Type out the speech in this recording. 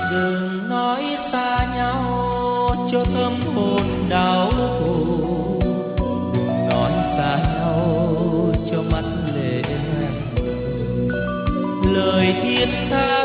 Đừng nói xa nhau cho tâm hồn đau khổ, đừng nói xa nhau cho mắt lệ, lời thiết tha